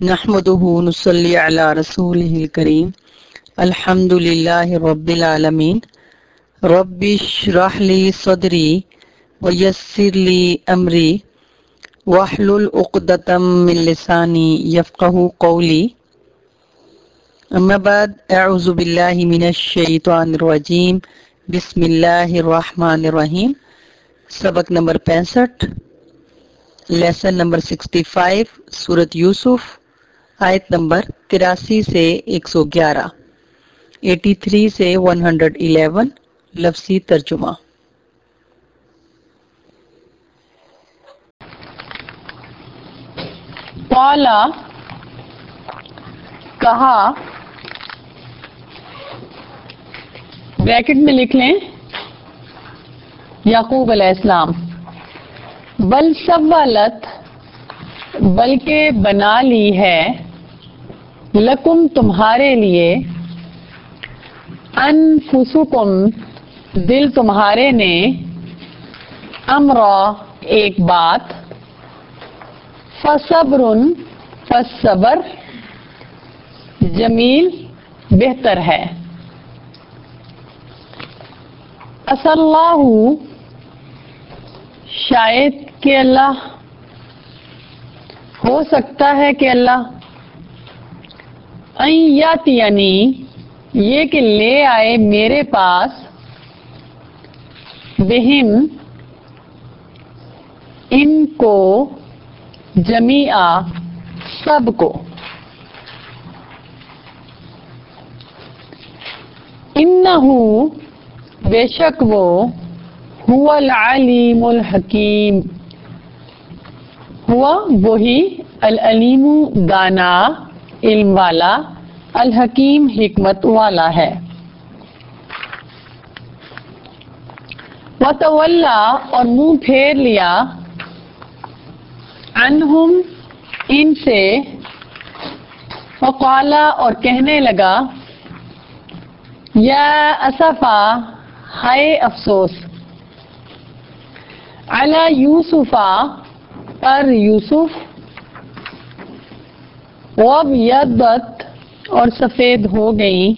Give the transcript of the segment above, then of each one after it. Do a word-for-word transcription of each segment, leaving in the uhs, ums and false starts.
نحمده نصلي على رسوله الكريم الحمد لله رب العالمين رب اشرح لي صدري ويسر لي أمري واحلل عقدة من لساني يفقه قولي اما بعد اعوذ باللہ من الشیطان الرجیم بسم اللہ الرحمن الرحیم. سبق نمبر پینسٹھ، لیسن نمبر سکسٹی فائیو، سورت یوسف، آیت نمبر تراسی سے ایک سو گیارہ، ایٹی تھری سے ون ہنڈریڈ الیون. لفظی ترجمہ. قالا کہا، بریکٹ میں لکھ لیں یعقوب علیہ السلام. بل سولت، بلکہ بنا لی ہے، لکم تمہارے لیے، انفسکم دل تمہارے نے، امرا ایک بات، فصبر پس صبر، جمیل بہتر ہے. عسى اللہ، شاید کہ اللہ، ہو سکتا ہے کہ اللہ، ان یاتینی، یہ کہ لے آئے میرے پاس، بہم ان کو، جمیعا سب کو، انہو بے شک وہ، هو العلیم الحکیم، ہوا وہی، العلیم دانا، علم والا، الحکیم حکمت والا ہے. وتولا، اور منہ پھیر لیا، عنہم ان سے، وقالا، اور کہنے لگا، یا اسفا، ہائے افسوس، علی یوسفا، پر یوسف، وابیضت، اور سفید ہو گئی،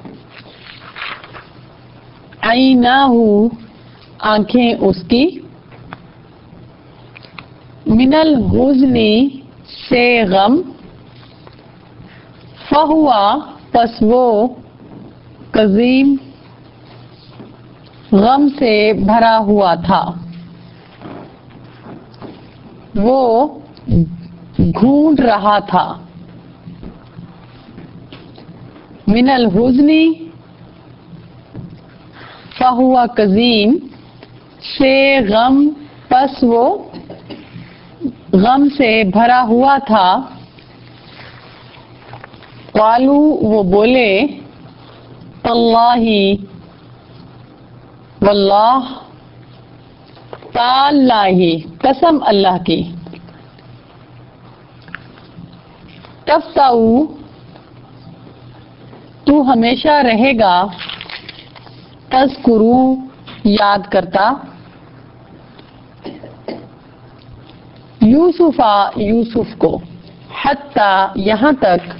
عیناہ، آنکھیں اس کی، من الحزن، سے غم، فہوا، پس وہ، کظیم، غم سے بھرا ہوا تھا، وہ ڈھونڈ رہا تھا، من الحزن، فہوا کظیم، سے غم، پس وہ غم سے بھرا ہوا تھا. قالو، وہ بولے، تاللہ، واللہ، تاللہ، قسم اللہ کی، تفتؤ، تو ہمیشہ رہے گا، تذکرو، یاد کرتا، یوسفا، یوسف کو، حتی، یہاں تک،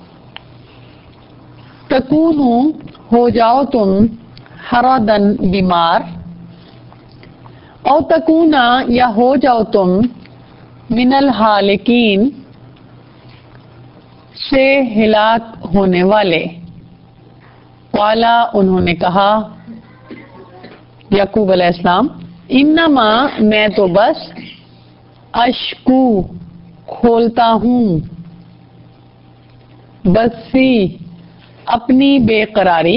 تکونو، ہو جاؤ تم، حردن، بیمار، او تکونا، یا ہو جاؤ تم، من الحالکین، سے ہلاک ہونے والے. قالا، انہوں نے کہا، یعقوب علیہ السلام، انما، میں تو بس، اشکو، کھولتا ہوں، بسی، اپنی بے قراری،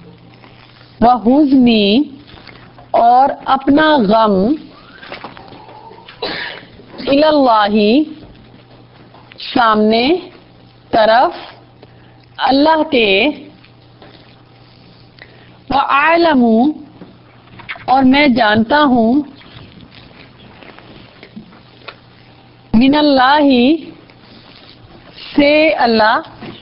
وحزنی، اور اپنا غم، اللہ، سامنے، طرف، اللہ کے، وَأَعْلَمُ، اور میں جانتا ہوں، من اللہ، سے اللہ،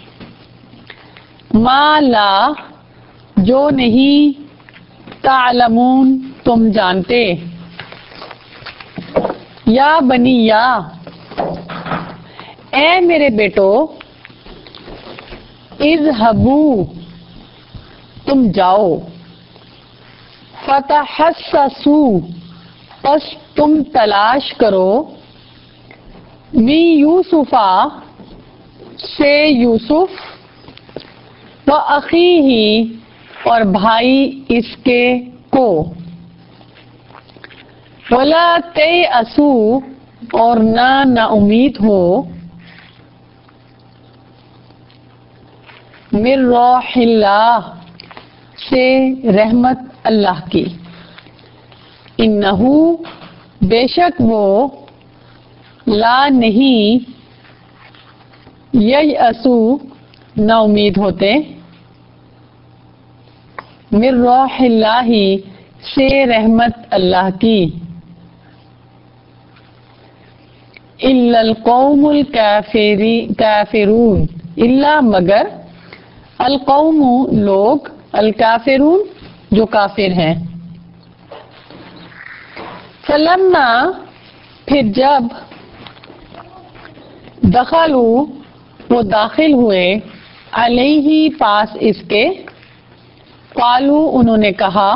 ما لا، جو نہیں، تعلمون، تم جانتے. یا بنی، یا اے میرے بیٹو اذهبو تم جاؤ فتحسسو پس تم تلاش کرو می یوسفا سے یوسف و اخیہ اور بھائی اس کے کو ولا تیأسو اور نہ نا امید ہو من روح اللہ سے رحمت اللہ کی انہو بے شک وہ لا نہیں ییأسو نا امید ہوتے من روح اللہ سے رحمت اللہ کی الا القوم الکافرون الا مگر القوم لوگ الکافرون جو کافر ہیں فلما پھر جب دخلوا وہ داخل ہوئے علیہ پاس اس کے قالوا انہوں نے کہا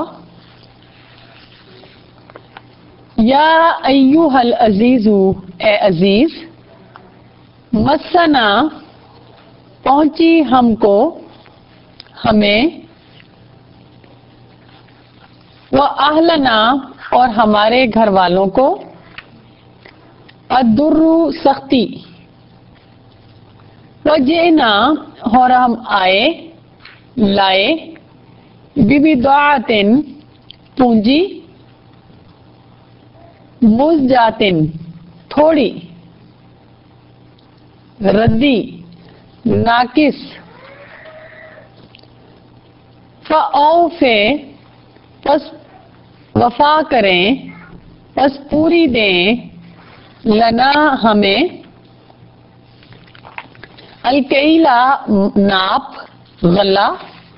یا ایھا العزیز اے عزیز مسنا پہنچی ہم کو ہمیں و اہلنا اور ہمارے گھر والوں کو الضر سختی وجئنا اور ہم آئے لائے ببضاعۃ پونجی مزجاتن تھوڑی ردی ناقص فاوفے پس وفا کریں پس پوری دیں لنا ہمیں الکیلا ناپ غلہ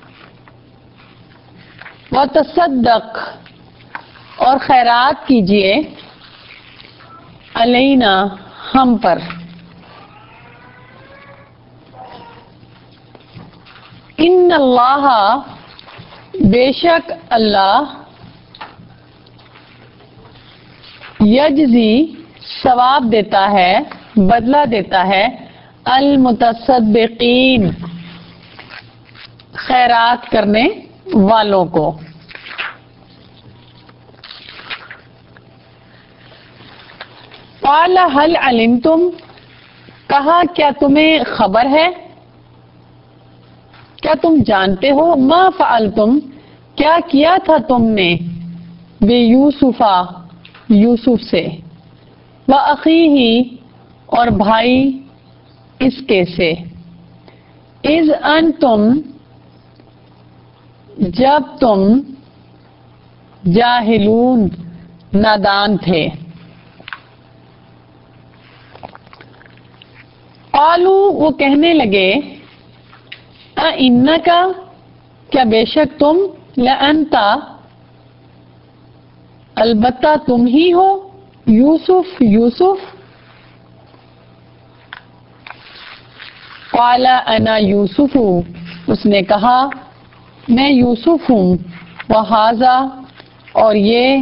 وتصدق اور خیرات کیجیے علینا ہم پر ان اللہ بے شک اللہ یجزی ثواب دیتا ہے بدلہ دیتا ہے المتصدقین خیرات کرنے والوں کو قال هل علمتم کہا کیا تمہیں خبر ہے کیا تم جانتے ہو ما فعلتم کیا کیا تھا تم نے بے یوسفا یوسف سے و اخیہ اور بھائی اس کے سے اذ انتم جب تم جاہلون نادان تھے قالو وہ کہنے لگے اِنَّکَ کیا بے شک تم لَأَنْتَ البتہ تم ہی ہو یوسف یوسف قال انا یوسف اس نے کہا میں یوسف ہوں وہذا اور یہ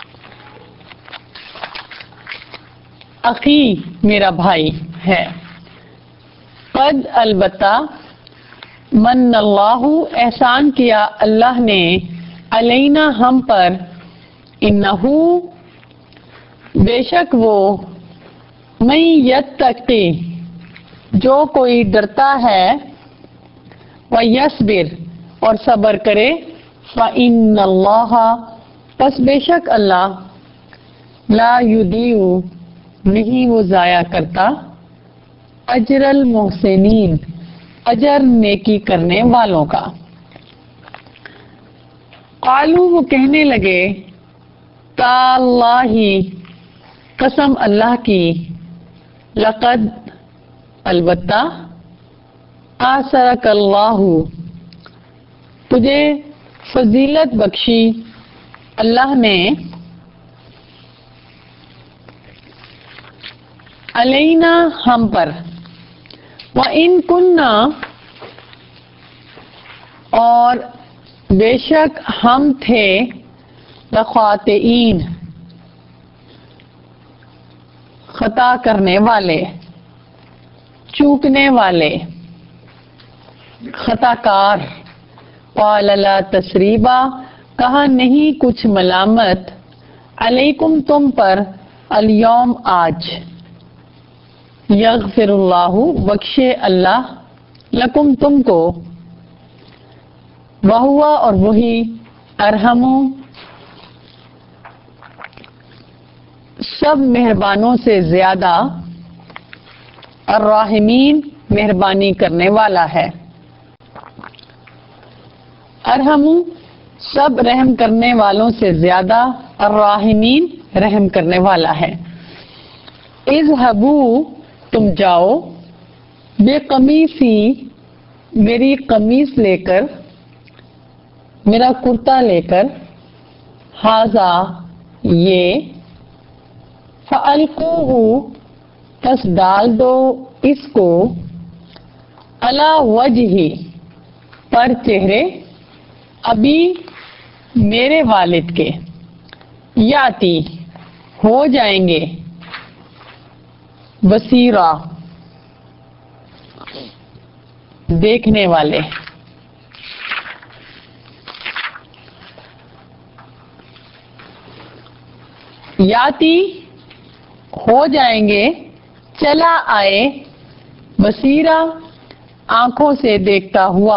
اخی میرا بھائی ہے قد البتہ من اللہ احسان کیا اللہ نے علینا ہم پر انہو بے شک وہ من یتقی جو کوئی ڈرتا ہے ویصبر اور صبر کرے فإن اللہ پس بے شک اللہ لا یضیع نہیں وہ ضائع کرتا اجر المحسنین اجر نیکی کرنے والوں کا قالو وہ کہنے لگے تاللہ قسم اللہ کی لقد البتہ آثرک اللہ تجھے فضیلت بخشی اللہ نے علینا ہم پر وَإِن كُنَّا اور بے شک ہم تھے لخاطئین خطا کرنے والے، چوکنے والے، خطا کار۔ قال لا تثریبا کہا نہیں کچھ ملامت، علیکم تم پر، الیوم آج، یغفر اللہ بخشے اللہ، لکم تم کو، وہوا اور وہی، ارحم سب مہربانوں سے زیادہ، الراحمین مہربانی کرنے والا ہے، ارحم سب رحم کرنے والوں سے زیادہ، الراحمین رحم کرنے والا ہے۔ اذهبوا تم جاؤ، بے قمیصی میری قمیص لے کر، میرا کرتا لے کر، ھذا یہ، فَأَلْقُوهُ پس ڈال دو اس کو، علی وجہ پر چہرے، ابھی میرے والد کے، یاتی ہو جائیں گے، بصیرا دیکھنے والے۔ یاتی ہو جائیں گے، چلا آئے، بصیرا آنکھوں سے دیکھتا ہوا،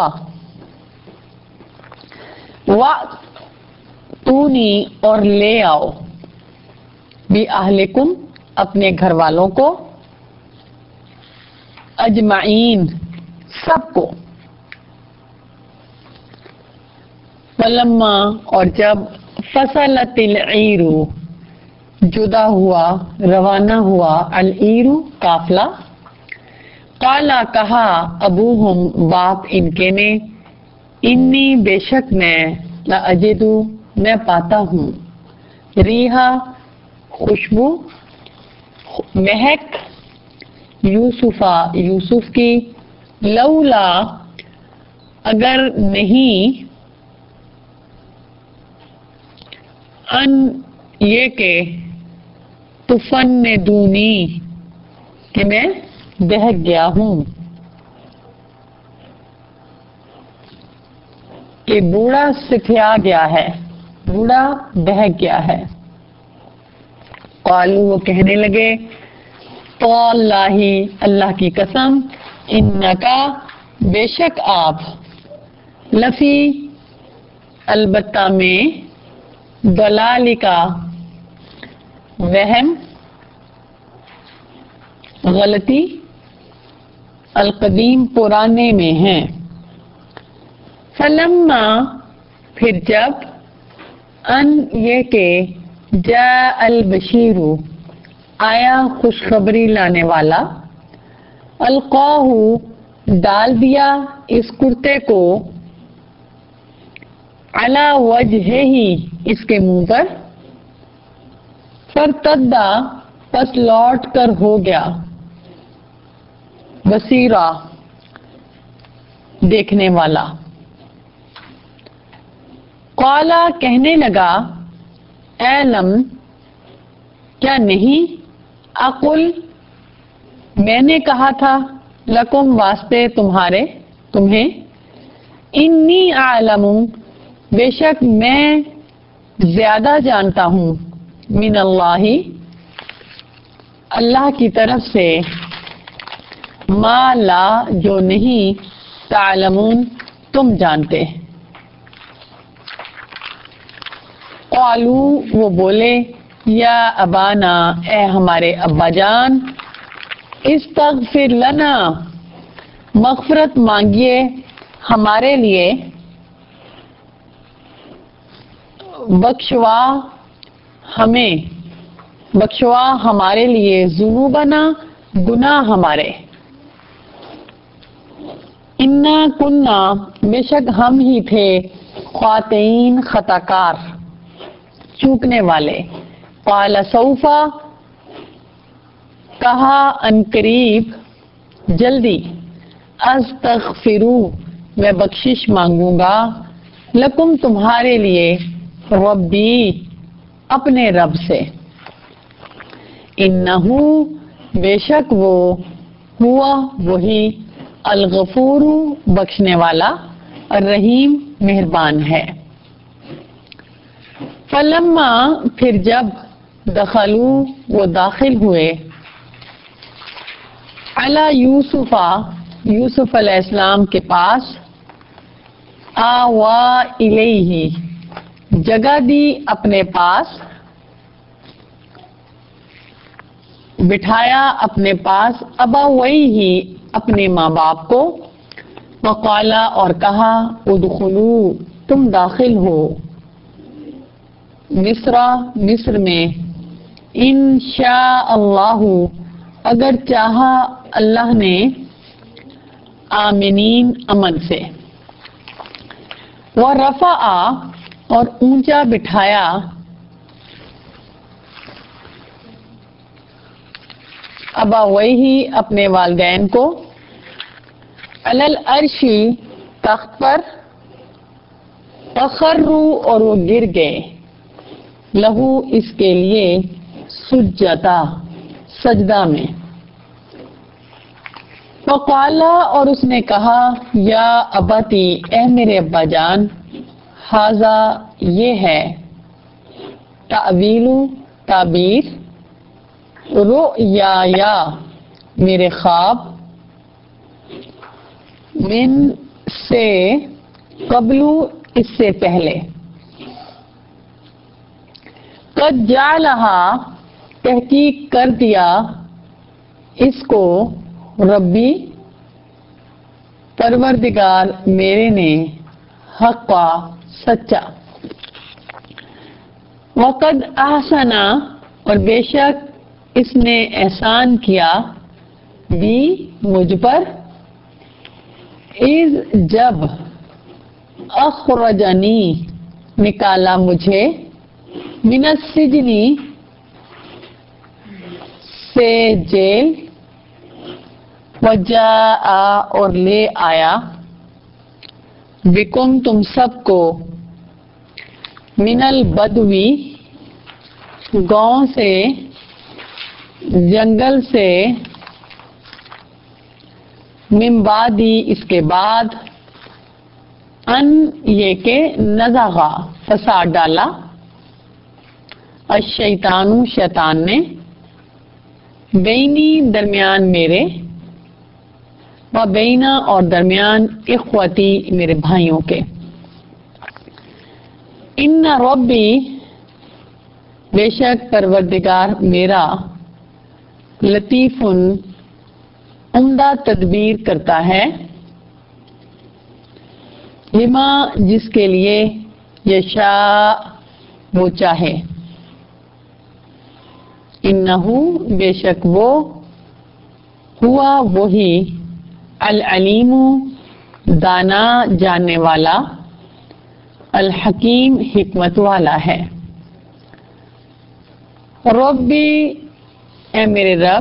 وَأْتُونِی اور لے آؤ، بِأَہْلِکُم اپنے گھر والوں کو، اجمعین سب کو، فَلَمَّا اور جب، فَصَلَتِ الْعِیرُ جدا ہوا، روانہ ہوا، العیر قافلہ، قالا کہا، ابوہم باپ ان کے نے، انی بے شک میں، لاجد میں پاتا ہوں، ریحا خوشبو، مہک، یوسفا یوسف کی، لولا اگر نہیں، ان یہ کہ، تفندونی کہ میں بہک گیا ہوں، کہ بوڑھا سکھیا گیا ہے، بوڑھا بہک گیا ہے۔ قالوا وہ کہنے لگے، تاللہ اللہ کی قسم، انکا بے شک آپ، لفی البتہ میں، ضلالکا وہم، غلطی، القدیم پرانے میں ہیں۔ فلما پھر جب، ان یہ کہ، جاء البشیر آیا خوشخبری لانے والا، القاہ ڈال دیا اس کرتے کو، علی وجہہ اس کے منہ پر، فرتدا پس لوٹ کر ہو گیا، بصیرا دیکھنے والا۔ قالا کہنے لگا، اعلم کیا نہیں، اقل میں نے کہا تھا، لکم واسطے تمہارے تمہیں، انی اعلم بے شک میں زیادہ جانتا ہوں، من اللہ اللہ کی طرف سے، ما لا جو نہیں، تعلمون تم جانتے۔ قالوا وہ بولے، یا ابانا اے ہمارے ابا جان، استغفر لنا مغفرت مانگیے ہمارے لیے، بخشوا ہمیں، بخشوا ہمارے لیے، ذنوبنا گناہ ہمارے، انا کننا بے شک ہم ہی تھے، خاطئین خطا کار، چوکنے والے۔ قال سوفا کہا ان قریب، جلدی، استغفرو میں بخشش مانگوں گا لکم تمہارے لیے ربی اپنے رب سے انہو بے شک وہ ہوا وہی الغفور بخشنے والا الرحیم مہربان ہے فلما پھر جب دخلوا وہ داخل ہوئے علی یوسف یوسف علیہ السلام کے پاس آوا الیہ جگہ دی اپنے پاس بٹھایا اپنے پاس ابویہ اپنے ماں باپ کو وقالا اور کہا ادخلوا تم داخل ہو مصر مصر میں انشاء اللہ اگر چاہا اللہ نے آمنین امن سے ورفع اور اونچا بٹھایا ابویہ اپنے والدین کو علی العرش تخت پر فخروا اور وہ گر گئے لہو اس کے لیے سجدہ سجدہ میں وقالا اور اس نے کہا یا ابتی اے میرے ابا جان ھذا یہ ہے تعویل تعبیر رؤیا یا میرے خواب من سے قبل اس سے پہلے قد جعلہا تحقیق کر دیا اس کو ربی پروردگار میرے نے حقا سچا وقد احسنا اور بے شک اس نے احسان کیا بھی مجھ پر اذ جب اخرجنی نکالا مجھے من السجنی سے جیل وجاء اور لے آیا بکم تم سب کو من البدوی گاؤں سے جنگل سے من بعدی اس کے بعد ان یہ کہ نزغا فساد ڈالا الشیطان شیطان نے بینی درمیان میرے و بینا اور درمیان اخوتی میرے بھائیوں کے ان ربی بے شک پروردگار میرا لطیف عمدہ تدبیر کرتا ہے لما جس کے لیے یشاء وہ چاہے انہو بے شک وہ ہوا وہی العلیم دانا جاننے والا الحکیم حکمت والا ہے ربی اے میرے رب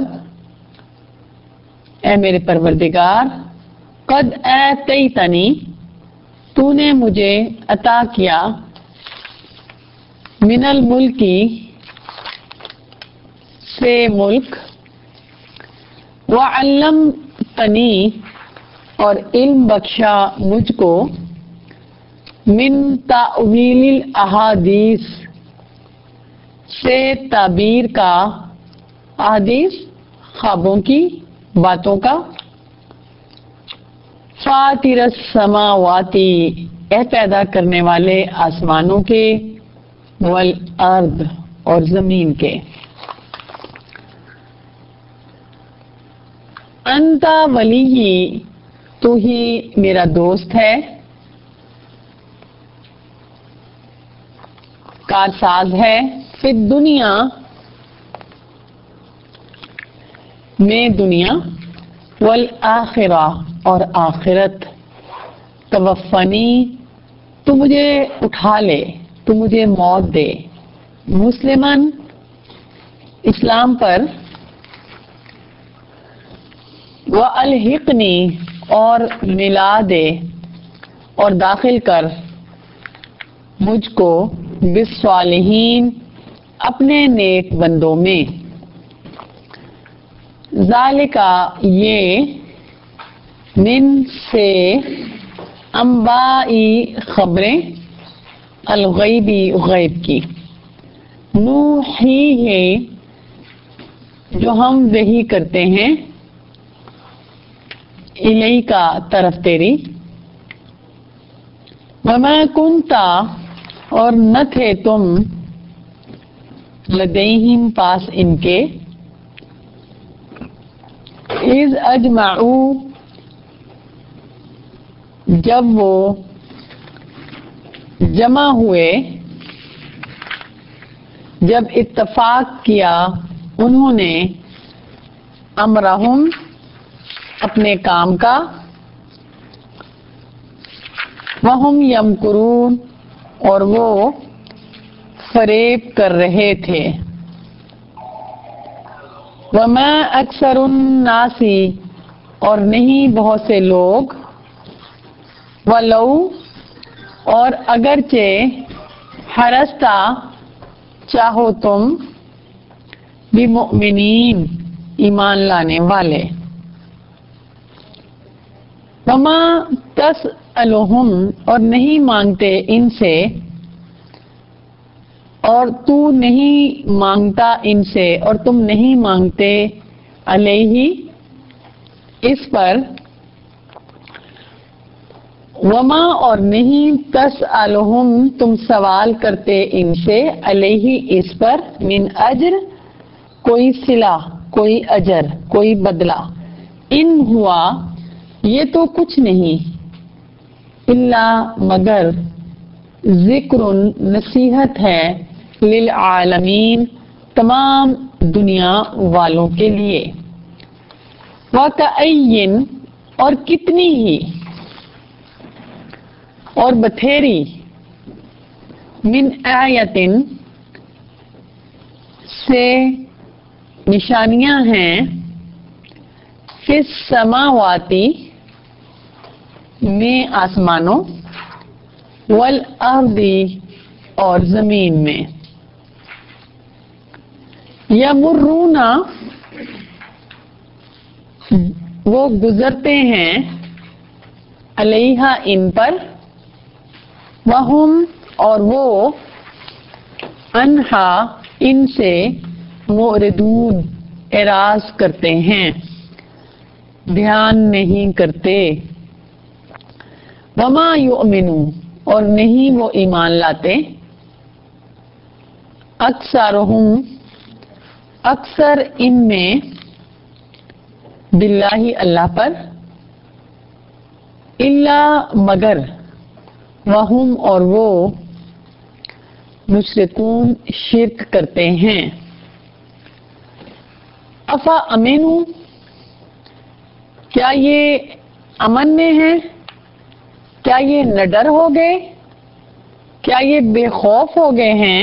اے میرے پروردگار قد آتیتنی تو نے مجھے عطا کیا من الملکی سے ملک وعلمتنی اور علم بخشا مجھ کو من تأویل الاحادیث سے تعبیر کا احادیث خوابوں کی باتوں کا فاطر السماواتی اے پیدا کرنے والے آسمانوں کے والارض اور زمین کے انت ولی تو ہی میرا دوست ہے کارساز ہے فی دنیا میں دنیا والآخرہ اور آخرت توفنی تو مجھے اٹھا لے تو مجھے موت دے مسلمن اسلام پر وَأَلْحِقْنِی اور ملا دے اور داخل کر مجھ کو بالصالحین اپنے نیک بندوں میں. ذالکا یہ من سے انبائی خبریں الغیبی غیب کی نوحی ہے جو ہم وحی کرتے ہیں الیکا طرف تیری. وما کنتا اور نہ تھے تم لدیہم پاس ان کے اذ اجمعوا جب وہ جمع ہوئے جب اتفاق کیا انہوں نے امرہم اپنے کام کا وہم یمکرون اور وہ فریب کر رہے تھے. وما اکثر الناس اور نہیں بہت سے لوگ ولو اور اگرچہ حرستا چاہو تم بمؤمنین ایمان لانے والے. وما تسألہم اور نہیں مانگتے ان سے اور تو نہیں مانگتا ان سے اور تم نہیں مانگتے علیہ اس پر. وما اور نہیں تسألہم تم سوال کرتے ان سے علیہ اس پر من اجر کوئی صلہ کوئی اجر کوئی بدلہ. ان ہوا یہ تو کچھ نہیں الا مگر ذکر نصیحت ہے للعالمین تمام دنیا والوں کے لیے. وَكَأَيِّن اور کتنی ہی اور بتھیری من آیتن سے نشانیاں ہیں فی السماواتی میں آسمانوں والارضی اور زمین میں. یمرون وہ گزرتے ہیں علیہا ان پر وہم اور وہ انہا ان سے معرضون اعراض کرتے ہیں دھیان نہیں کرتے. وما یؤمنو اور نہیں وہ ایمان لاتے اکثرہم اکثر ان میں باللہ اللہ پر الا مگر وہم اور وہ مشرکون شرک کرتے ہیں. افا امینو کیا یہ امن میں ہے کیا یہ نہ ڈر ہو گئے کیا یہ بے خوف ہو گئے ہیں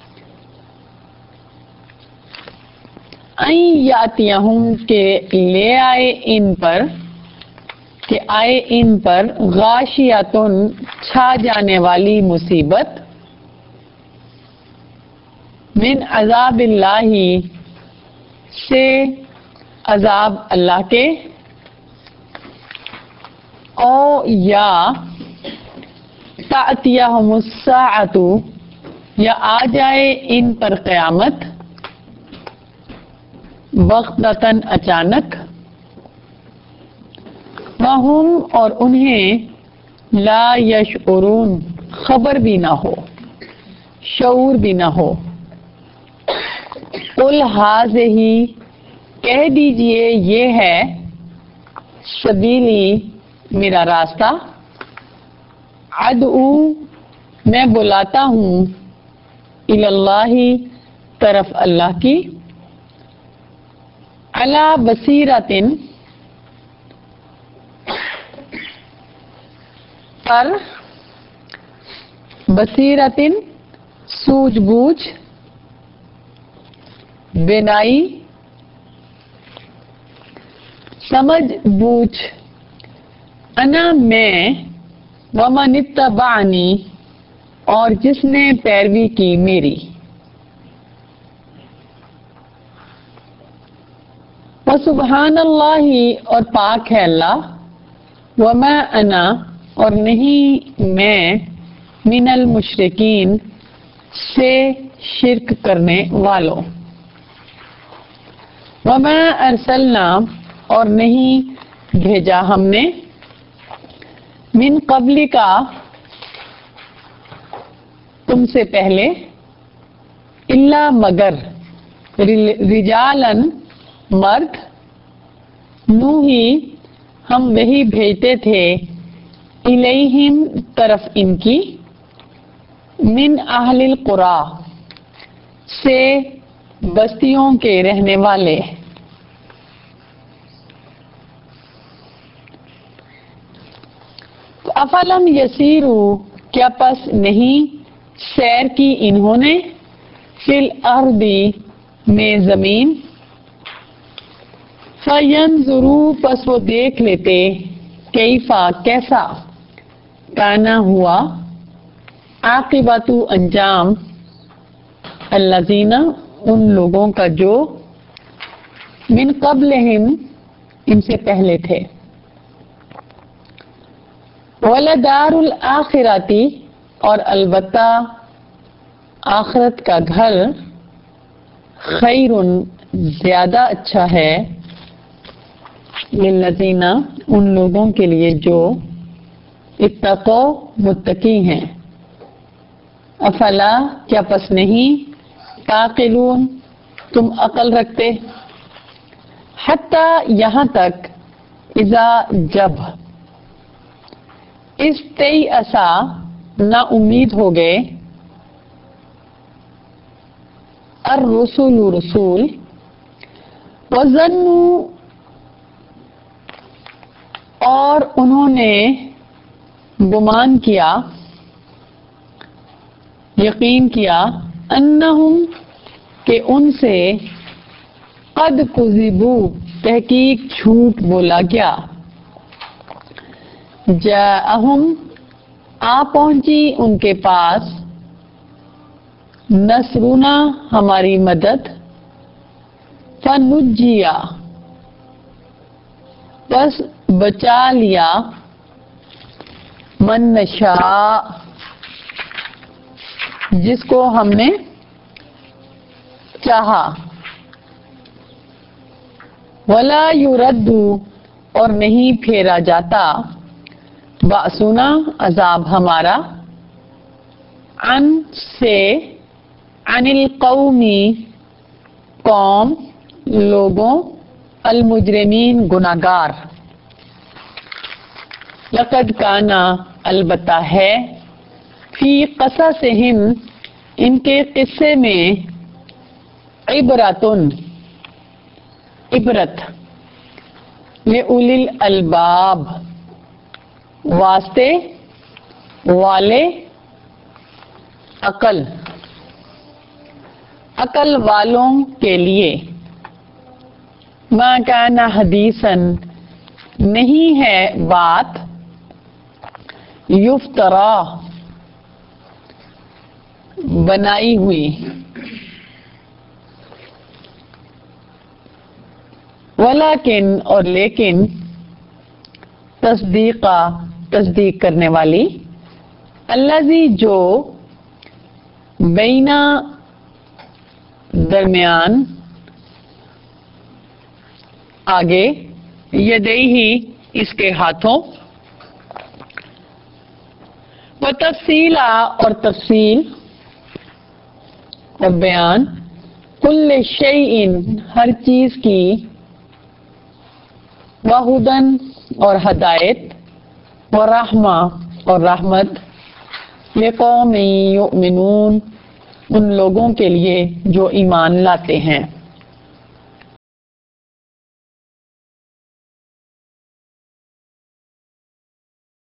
این یاتیہم کہ لے آئے ان پر کہ آئے ان پر غاشیاتن چھا جانے والی مصیبت من عذاب اللہ سے عذاب اللہ کے او یا تأتیہم الساعۃ یا آ جائے ان پر قیامت بغتتاً اچانک وہم اور انہیں لا یشعرون خبر بھی نہ ہو شعور بھی نہ ہو. قل ھذہ کہہ دیجئے یہ ہے سبیلی میرا راستہ ادعو میں بلاتا ہوں الی اللہ طرف اللہ کی علی بصیرتن پر بصیرتن سوجھ بوجھ بینائی سمجھ بوجھ انا میں، ومن اتبعنی اور جس نے پیروی کی میری، وسبحان اللہ اور پاک ہے اللہ، وما انا اور نہیں میں، من المشرکین سے شرک کرنے والوں، وما ارسلنا اور نہیں بھیجا ہم نے، من قبل کا تم سے پہلے، الا مگر، رجالن مرد، نوحی ہم وہی بھیجتے تھے، الیہم طرف ان کی، من اہل القریٰ سے بستیوں کے رہنے والے، افلم یسیرو کیا پس نہیں سیر کی انہوں نے، فی الارض میں زمین، فینظروا پس وہ دیکھ لیتے، کیفا کیسا، کانا ہوا، عاقبت انجام، الذین ان لوگوں کا جو، من قبلہم ان سے پہلے تھے، وَلَدَارُ الْآخِرَةِ اور البتہ آخرت کا گھر، خیر زیادہ اچھا ہے، للذین ان لوگوں کے لیے جو اتقوا متقی ہیں، افلا کیا پس نہیں، تعقلون تم عقل رکھتے، حتی یہاں تک، اذا جب، استیأسا نا امید ہو گئے، الرسول رسول، وظنوا اور انہوں نے گمان کیا، یقین کیا، انہم کہ ان سے، قد کذبوا تحقیق جھوٹ بولا گیا، جاءہم آ پہنچی ان کے پاس، نصرنا ہماری مدد، فنجیا بس بچا لیا، من نشاء جس کو ہم نے چاہا، ولا یرد اور نہیں پھیرا جاتا، بأسنا عذاب ہمارا، عن سے، عن القومی قوم لوگوں، المجرمین گناہگار، لقد کانا البتہ ہے، فی قصصہم ان کے قصے میں، عبرتن عبرت، لأولی الالباب واسطے والے عقل عقل والوں کے لیے، ما کان حدیثاً نہیں ہے بات، یفترا بنائی ہوئی، ولیکن اور لیکن، تصدیقہ تصدیق کرنے والی، الذی جو، بینا درمیان، آگے، یدیہی اس کے ہاتھوں، و تفصیلا اور تفصیل اور بیان، کل شیء ہر چیز کی، وہدن اور ہدایت، ورحمہ اور رحمت، لقوم یؤمنون ان لوگوں کے لیے جو ایمان لاتے ہیں۔